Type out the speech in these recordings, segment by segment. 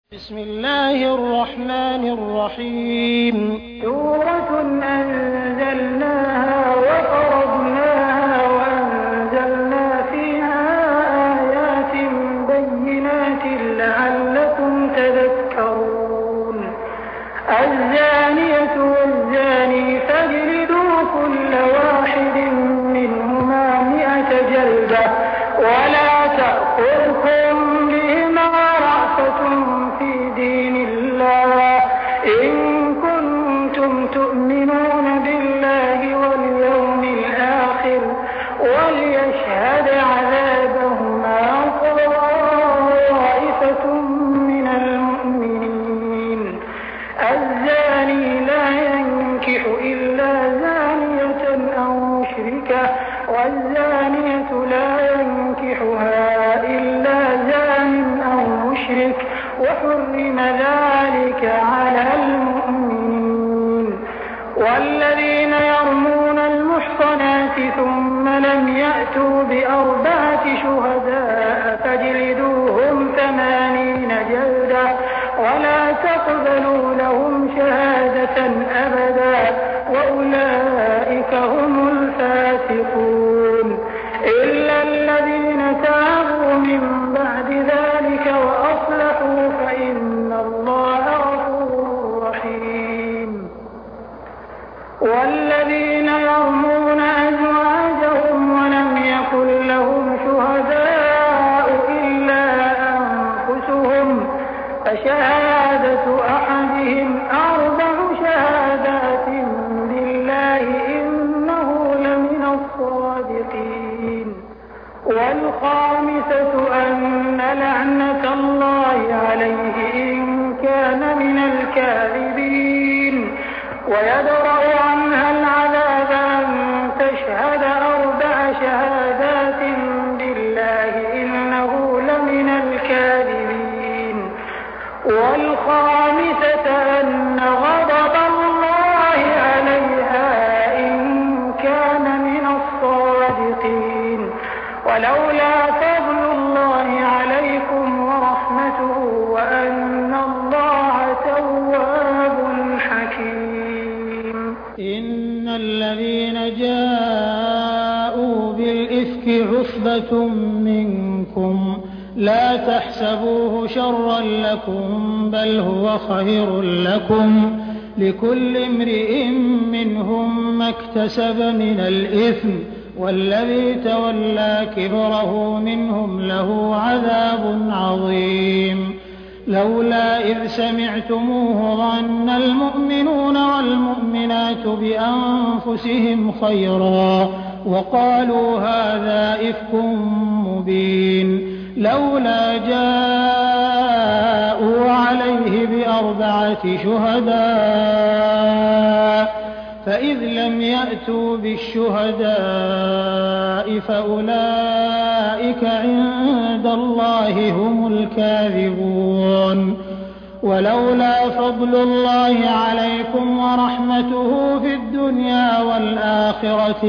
بسم الله الرحمن الرحيم. سورة أنزلناها وفرضناها وأنزلنا فيها آيات بينات لعلكم تذكرون. الزانية والزاني فاجلدوا كل واحد منهما 100 جلدة ولا تأخذكم بهما رأفة في دين الله إن كنتم تؤمنون بالله واليوم الآخر وليشهد عذابهما طائفة من المؤمنين. الزاني لا ينكح إلا زانية أو مشركة والزانية لا ينكحها إلا زان أو مشرك وحرم ذلك على المؤمنين. والذين يرمون المحصنات ثم لم يأتوا ب4 شهداء فاجلدوهم 80 جلدة ولا تقبلوا لهم شهادة أبدا وأولئك هم الفاسقون. إلا الذين تابوا من بعد ذلك وأصلحوا فإن الله غفور رحيم. والذين يرمون أزواجهم ولم يكن لهم شهداء إلا أنفسهم فشهادة أحدهم 4 شهادات بالله إنه لمن الصادقين. والخامسة أن لعنة الله عليه إن كان من الكاذبين. ويدرأ عنها العذاب أن تشهد 4 شهادات بالله إنه لمن الكاذبين. والخامسة أن غضب الله عليها إن كان من الصادقين. ولولا فضل الله عليكم ورحمته وأن الله تواب حكيم. إن الذين جاءوا بالإفك عصبة منكم لا تحسبوه شرا لكم بل هو خير لكم لكل امرئ منهم ما اكتسب من الإثم والذي تولى كبره منهم له عذاب عظيم. لولا إذ سمعتموه ظن المؤمنون والمؤمنات بأنفسهم خيرا وقالوا هذا إفك مبين. لولا جاءوا عليه ب4 شهداء فإذ لم يأتوا بالشهداء فأولئك عند الله هم الكاذبون. ولولا فضل الله عليكم ورحمته في الدنيا والآخرة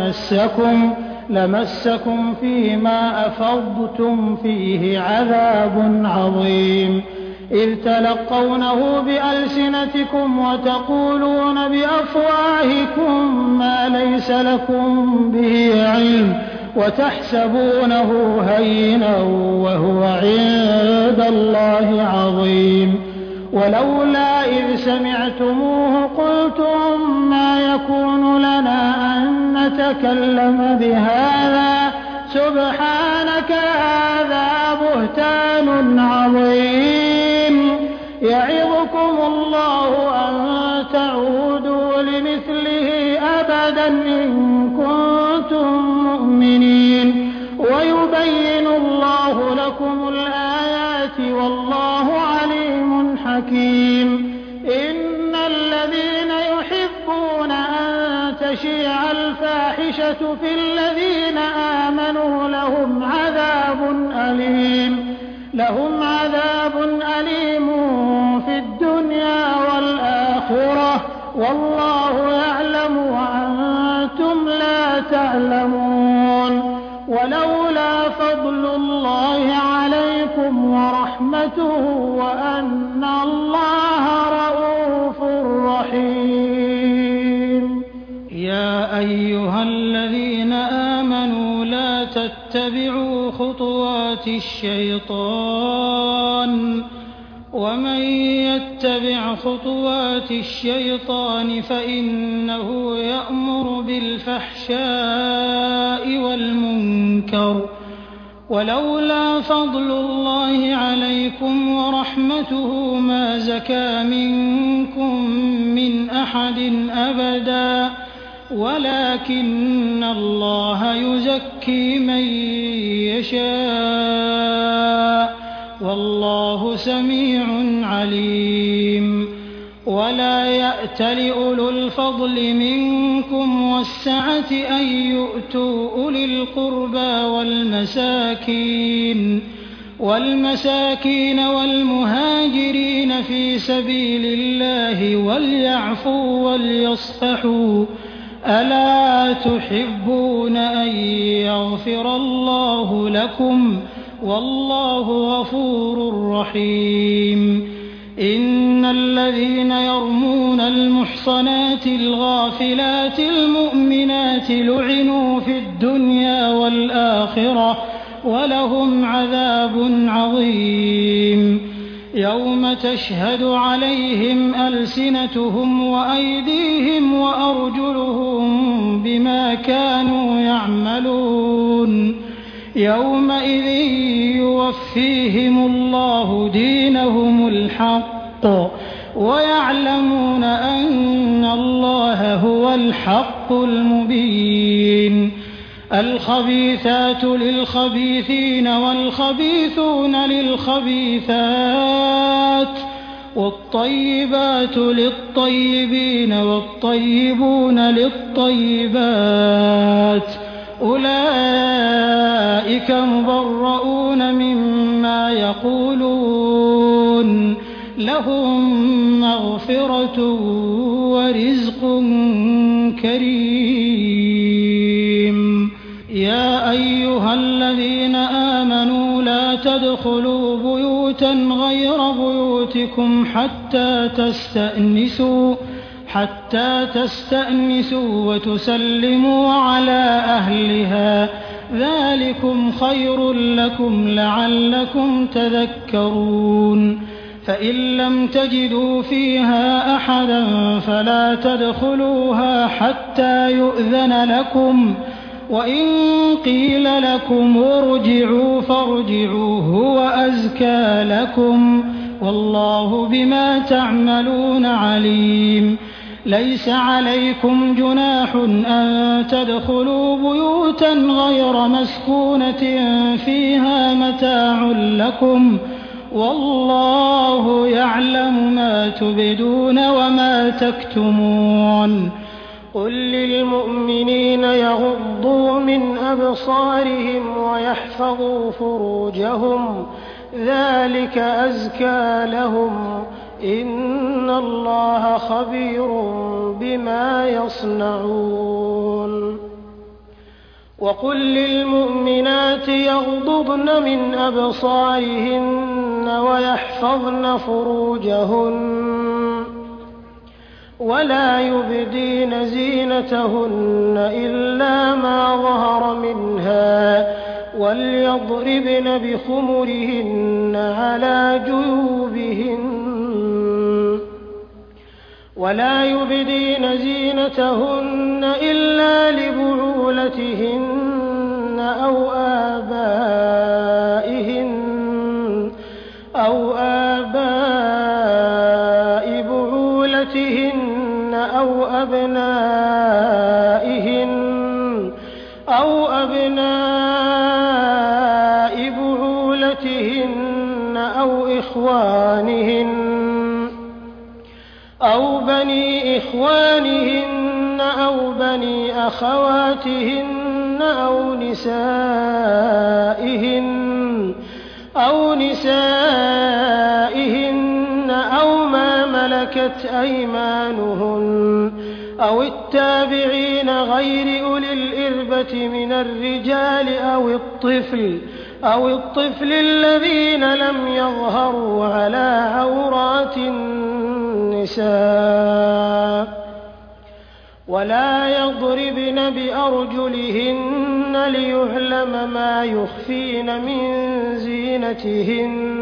لمسكم فيما أفضتم فيه عذاب عظيم. إذ تلقونه بألسنتكم وتقولون بأفواهكم ما ليس لكم به علم وتحسبونه هينا وهو عند الله عظيم. ولولا إذ سمعتموه قلتم ما يكون لنا أن نتكلم بهذا سبحانك هذا بهتان عظيم. يعظكم الله أن تعودوا لمثله أبدا إن كنتم مؤمنين ويبين الله لكم الآيات والله عليم حكيم. إن الذين يحبون أن تشيع الفاحشة في الذين آمنوا لهم عذاب أليم في الدنيا والآخرة والله يعلم وأنتم لا تعلمون. ولولا فضل الله عليكم ورحمته وأن الشيطان ومن يتبع خطوات الشيطان فإنه يأمر بالفحشاء والمنكر ولولا فضل الله عليكم ورحمته ما زكى منكم من أحد أبدا ولكن الله يزكي من يشاء والله سميع عليم ولا يأت لأولو الفضل منكم والسعة أن يؤتوا أولي القربى والمساكين والمهاجرين في سبيل الله وليعفوا وليصفحوا ألا تحبون أن يغفر الله لكم والله غفور رحيم إن الذين يرمون المحصنات الغافلات المؤمنات لعنوا في الدنيا والآخرة ولهم عذاب عظيم يوم تشهد عليهم ألسنتهم وأيديهم وأرجلهم بما كانوا يعملون يومئذ يوفيهم الله دينهم الحق ويعلمون أن الله هو الحق المبين الخبيثات للخبيثين والخبيثون للخبيثات والطيبات للطيبين والطيبون للطيبات أولئك مبرؤون مما يقولون لهم مغفرة ورزق كريم يا أيها الذين آمنوا لا تدخلوا بيوتا غير بيوتكم حتى تستأنسوا وتسلموا على أهلها ذلكم خير لكم لعلكم تذكرون فإن لم تجدوا فيها أحدا فلا تدخلوها حتى يؤذن لكم وإن قيل لكم ارجعوا فارجعوا هو أزكى لكم والله بما تعملون عليم ليس عليكم جناح أن تدخلوا بيوتا غير مسكونة فيها متاع لكم والله يعلم ما تبدون وما تكتمون قل للمؤمنين يغضوا من أبصارهم ويحفظوا فروجهم ذلك أزكى لهم إن الله خبير بما يصنعون وقل للمؤمنات يغضضن من أبصارهن ويحفظن فروجهن ولا يبدين زينتهن إلا ما ظهر منها وليضربن بخمرهن على جيوبهن ولا يبدين زينتهن إلا لبعولتهن أو آباء بعولتهن أو أبناء بعولتهن أو إخوانهن أو بني إخوانهن أو بني أخواتهن أو نسائهن أو ما ملكت أيمانهن أو التابعين غير أولي الإربة من الرجال أو الطفل الذين لم يظهروا على عورات النساء ولا يضربن بأرجلهن زينتهن ليعلم ما يخفين من زينتهن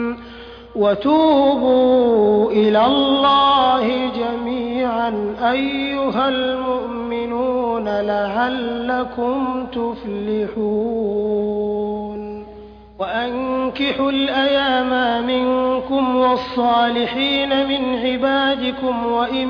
وتوبوا إلى الله جميعا أيها المؤمنون لعلكم تفلحون وأنكحوا الأيام منكم والصالحين من عبادكم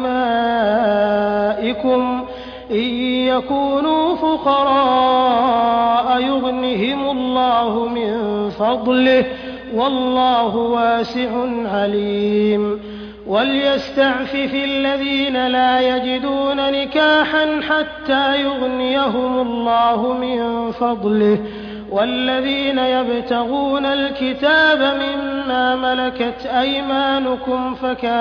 وإمائكم إن يكونوا فقراء يغنهم الله من فضله والله واسع عليم وليستعفف الذين لا يجدون نكاحا حتى يغنيهم الله من فضله والذين يبتغون الكتاب مما ملكت أيمانكم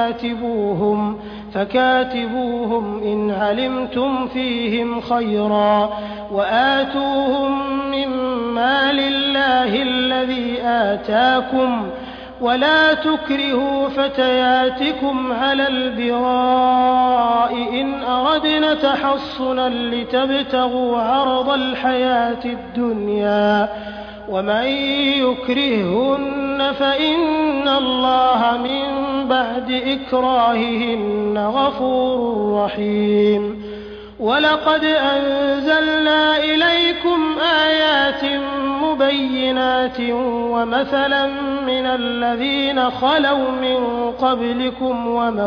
فكاتبوهم إن علمتم فيهم خيرا وآتوهم من مال الله الذي آتاكم ولا تكرهوا فتياتكم على البغاء إن أردنا تحصنا لتبتغوا عرض الحياة الدنيا ومن يكرههن فإن الله من بعد إكراههن غفور رحيم ولقد أنزلنا إليكم آيات مبينات ومثلا من الذين خلوا من قبلكم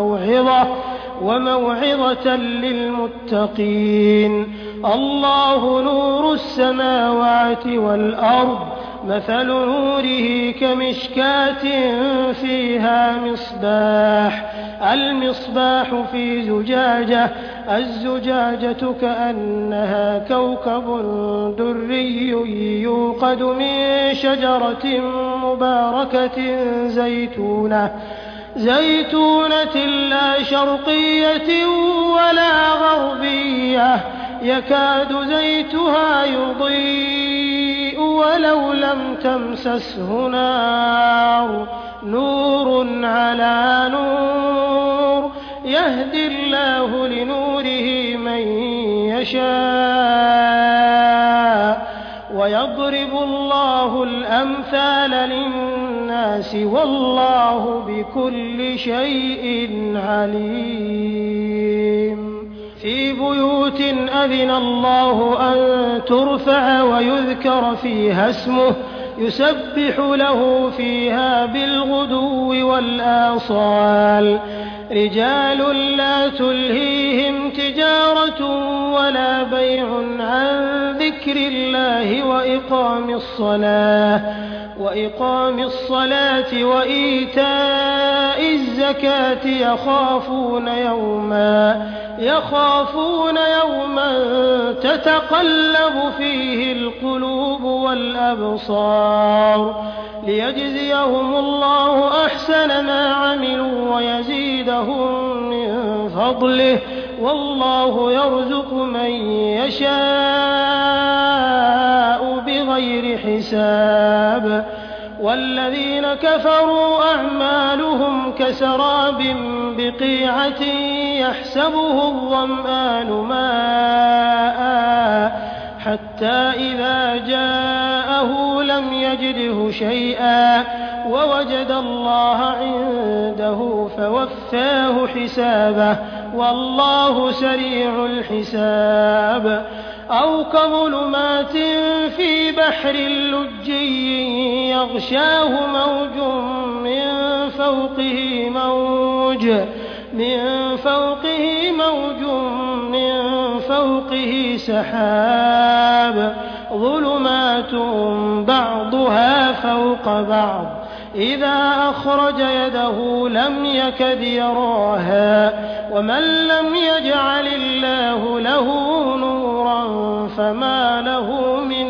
وموعظة للمتقين الله نور السماوات والأرض مثل نوره كمشكاة فيها المصباح في زجاجة الزجاجة كأنها كوكب دري يوقد من شجرة مباركة زيتونة لا شرقية ولا غربية يكاد زيتها يضيء ولو لم تمسسه نار نور على نور يهدي الله لنوره من يشاء ويضرب الله الأمثال للناس والله بكل شيء عليم في بيوت أذن الله أن ترفع ويذكر فيها اسمه يسبح له فيها بالغدو والآصال رجال لا تلهيهم تجارة ولا بيع عن ذكر الله وإقام الصلاة وإيتاء الزكاة يخافون يوما تتقلب فيه القلوب والأبصار ليجزيهم الله أحسن ما عملوا ويزيدهم من فضله والله يرزق من يشاء بغير حساب والذين كفروا أعمالهم كسراب بقيعة يحسبه الظمآن ماء حتى إذا جاءه لم يجده شيئا ووجد الله عنده فوفاه حسابه والله سريع الحساب أو كظلمات في بحر لجي يغشاه موج من فوقه سحاب ظلمات بعضها فوق بعض إذا أخرج يده لم يكد يراها ومن لم يجعل الله له نورا فما له من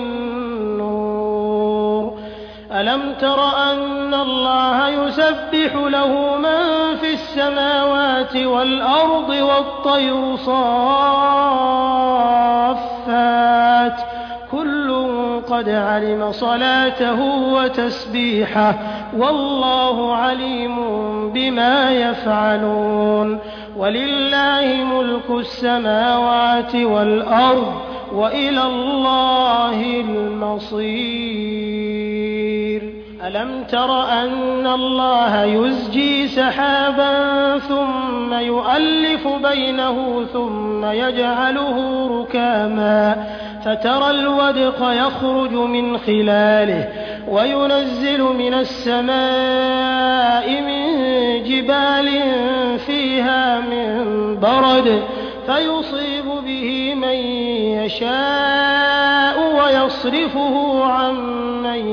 نور ألم تر أن الله يسبح له من في السماوات والأرض والطير صافات كل قد علم صلاته وتسبيحه والله عليم بما يفعلون ولله ملك السماوات والأرض وإلى الله المصير. ألم تر أن الله يزجي سحابا ثم يؤلف بينه ثم يجعله ركاما فترى الودق يخرج من خلاله وينزل من السماء من جبال فيها من برد فيصيب به من يشاء ويصرفه عن من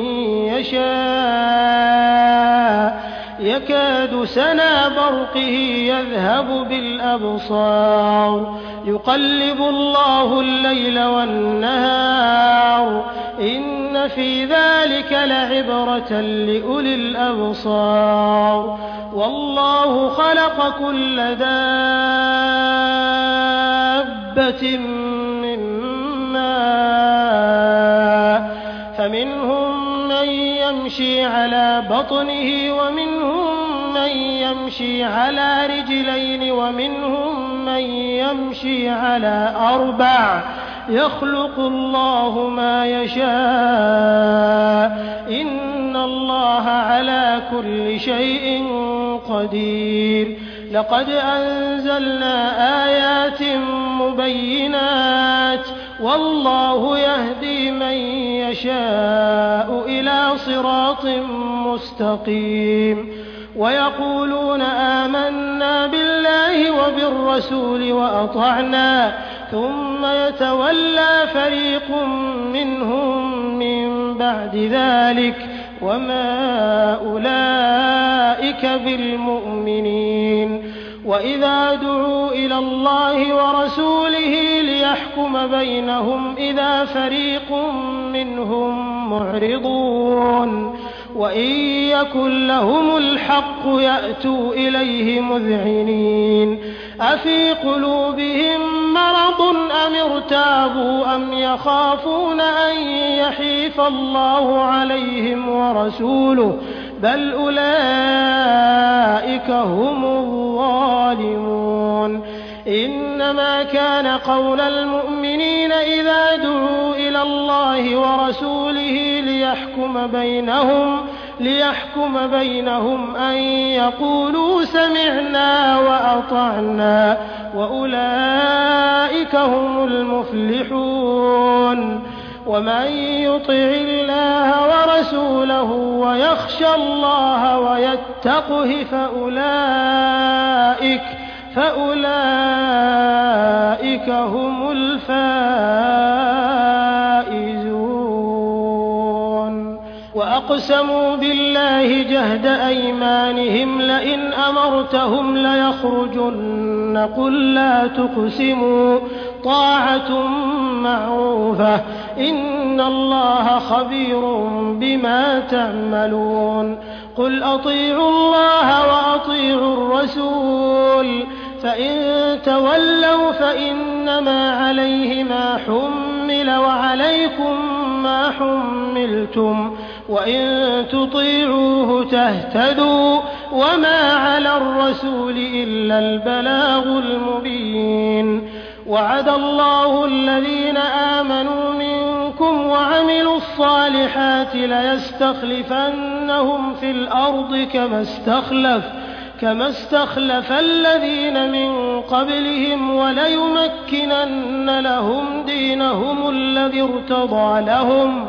يشاء يكاد سنا برقه يذهب بالأبصار يقلب الله الليل والنهار إن في ذلك لعبرة لأولي الأبصار. والله خلق كل دابة من ماء فمنهم من يمشي على بطنه ومنهم من يمشي على رجلين ومنهم من يمشي على أربع يخلق الله ما يشاء إن الله على كل شيء قدير. لقد أنزلنا آيات مبينات والله يهدي من يشاء إلى صراط مستقيم. ويقولون آمنا بالله وبالرسول وأطعنا ثم يتولى فريق منهم من بعد ذلك وما أولئك بالمؤمنين. وإذا دعوا إلى الله ورسوله ليحكم بينهم إذا فريق منهم معرضون وإن يكن لهم الحق يأتوا إليه مذعنين. أفي قلوبهم مرض أم ارتابوا أم يخافون أن يحيف الله عليهم ورسوله بل أولئك هم الظالمون. إنما كان قول المؤمنين إذا دعوا إلى الله ورسوله ليحكم بينهم أن يقولوا سمعنا وأطعنا وأولئك هم المفلحون. ومن يطع الله ورسوله ويخشى الله ويتقه فأولئك هم الفائزون. وأقسموا بالله جهد أيمانهم لئن أمرتهم ليخرجن قل لا تقسموا طاعة معروفة إن الله خبير بما تعملون. قل أطيعوا الله وأطيعوا الرسول فإن تولوا فإنما عليه ما حمل وعليكم ما حملتم وإن تطيعوه تهتدوا وما على الرسول إلا البلاغ المبين. وعد الله الذين آمنوا منكم وعملوا الصالحات ليستخلفنهم في الأرض كما استخلف الذين من قبلهم وليمكنن لهم دينهم الذي ارتضى لهم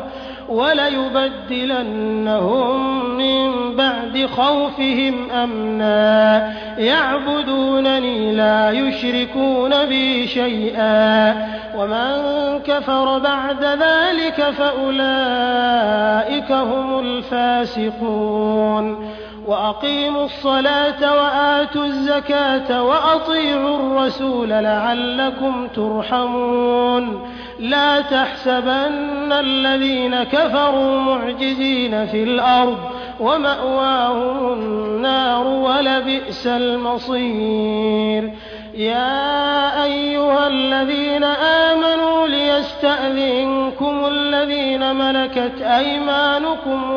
وليبدلنهم من بعد خوفهم أمنا يعبدونني لا يشركون بي شيئا ومن كفر بعد ذلك فأولئك هم الفاسقون. وأقيموا الصلاة وآتوا الزكاة وأطيعوا الرسول لعلكم ترحمون. لا تحسبن الذين كفروا معجزين في الأرض ومأواهم النار ولبئس المصير. يا أيها الذين آمنوا ليستأذنكم الذين ملكت أيمانكم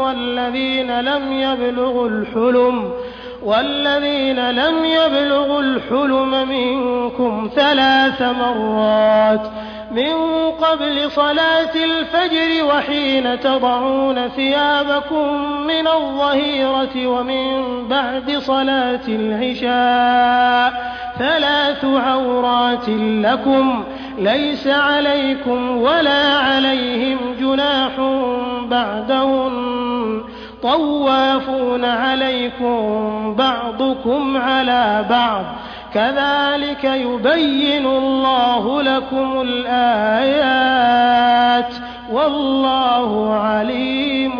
والذين لم يبلغوا الحلم منكم 3 مرات من قبل صلاة الفجر وحين تضعون ثيابكم من الظهيرة ومن بعد صلاة العشاء 3 عورات لكم ليس عليكم ولا عليهم جناح بعدهن طوافون عليكم بعضكم على بعض كذلك يبين الله لكم الآيات والله عليم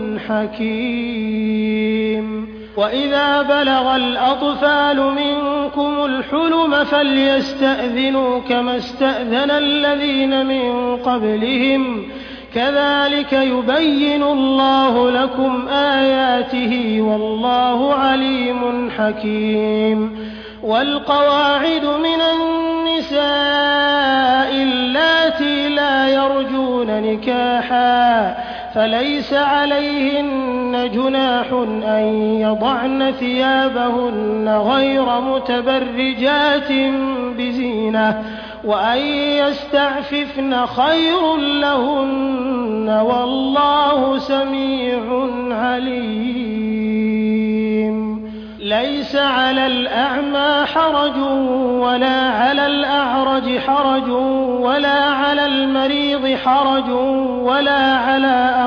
حكيم. وإذا بلغ الأطفال منكم الحلم فليستأذنوا كما استأذن الذين من قبلهم كذلك يبين الله لكم آياته والله عليم حكيم. والقواعد من النساء اللاتي لا يرجون نكاحا فليس عليهن جناح أن يضعن ثيابهن غير متبرجات بزينة وأن يستعففن خير لهن والله سميع عليم. ليس على الأعمى حرج ولا على الأعرج حرج ولا على المريض حرج ولا على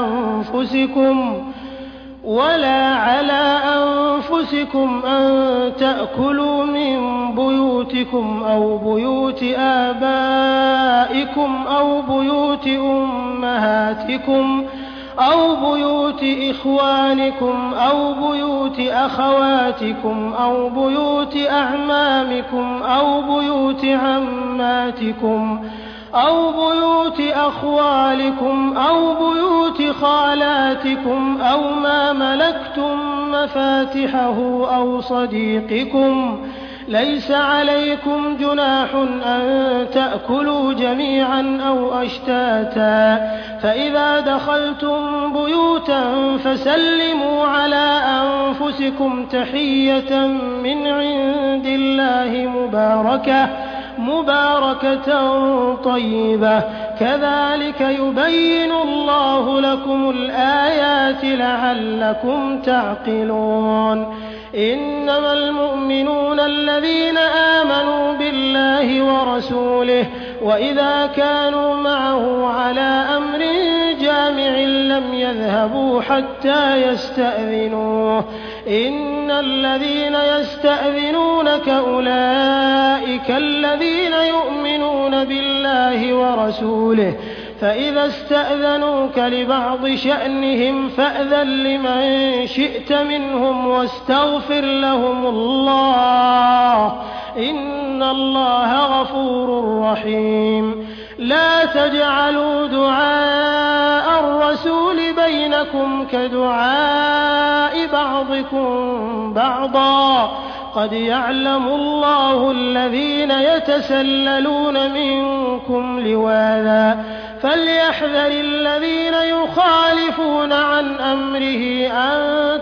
أنفسكم أن تأكلوا من بيوتكم أو بيوت آبائكم أو بيوت أمهاتكم أو بيوت إخوانكم أو بيوت أخواتكم أو بيوت أعمامكم أو بيوت عماتكم أو بيوت أخوالكم أو بيوت خالاتكم أو ما ملكتم مفاتحه أو صديقكم ليس عليكم جناح أن تأكلوا جميعا أو أشتاتا فإذا دخلتم بيوتا فسلموا على أنفسكم تحية من عند الله مباركة طيبة كذلك يبين الله لكم الآيات لعلكم تعقلون. إنما المؤمنون الذين آمنوا بالله ورسوله وإذا كانوا معه على أمر جامع لم يذهبوا حتى يستأذنوه إن الذين يستأذنونك أولئك الذين يؤمنون بالله ورسوله فإذا استأذنوك لبعض شأنهم فأذن لمن شئت منهم واستغفر لهم الله إن الله غفور رحيم. لا تجعلوا دعاء الرسول بينكم كدعاء بعضكم بعضا قد يعلم الله الذين يتسللون منكم لواذا فليحذر الذين يخالفون عن أمره أن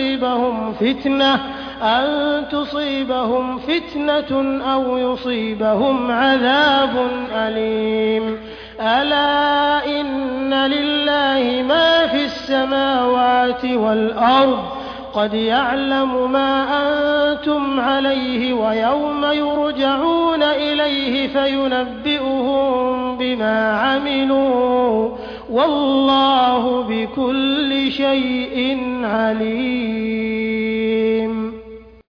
تصيبهم فتنة أو يصيبهم عذاب أليم. ألا إن لله ما في السماوات والأرض قد يعلم ما أنتم عليه ويوم يرجعون إليه فينبئهم بما عملوا والله بكل شيء عليم.